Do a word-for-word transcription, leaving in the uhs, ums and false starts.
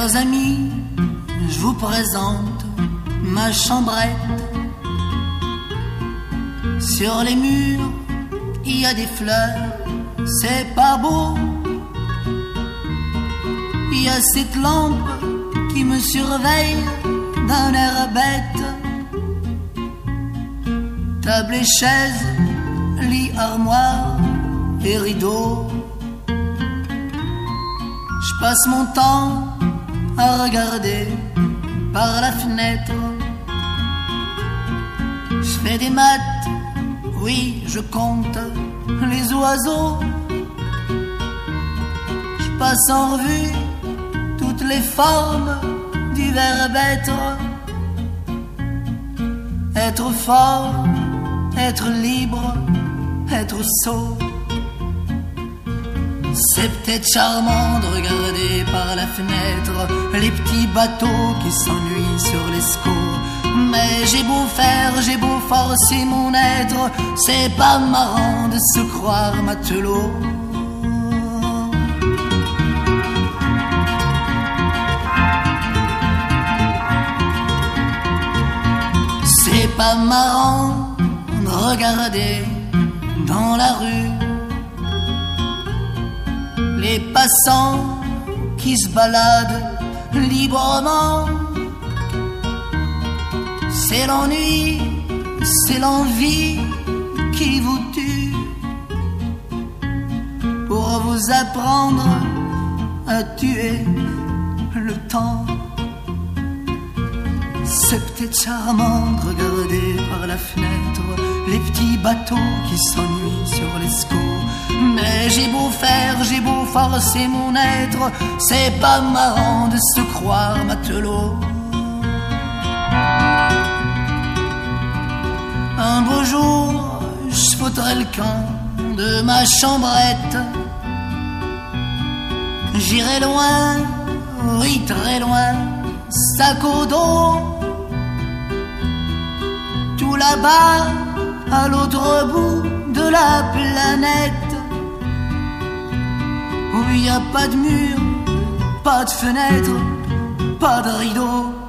Chers amis, je vous présente ma chambrette. Sur les murs, il y a des fleurs, c'est pas beau. Il y a cette lampe qui me surveille d'un air bête. Table et chaise, lit, armoire et rideaux. Je passe mon temps à regarder par la fenêtre. Je fais des maths, oui, je compte les oiseaux. Je passe en revue toutes les formes du verbe être. Être fort, être libre, être sot. C'est peut-être charmant de regarder par la fenêtre les petits bateaux qui s'ennuient sur l'escaut. Mais j'ai beau faire, j'ai beau forcer mon être, c'est pas marrant de se croire matelot. C'est pas marrant de regarder dans la rue les passants qui se baladent librement. C'est l'ennui, c'est l'envie qui vous tue, pour vous apprendre à tuer le temps. C'est peut-être charmant de regarder par la fenêtre les petits bateaux qui s'ennuient sur l'escaut. Mais j'ai beau faire, j'ai beau forcer mon être, c'est pas marrant de se croire matelot. Un beau jour, je foutrai le camp de ma chambrette. J'irai loin, oui très loin, sac au dos. Tout là-bas, à l'autre bout de la planète, où il n'y a pas de mur, pas de fenêtre, pas de rideau.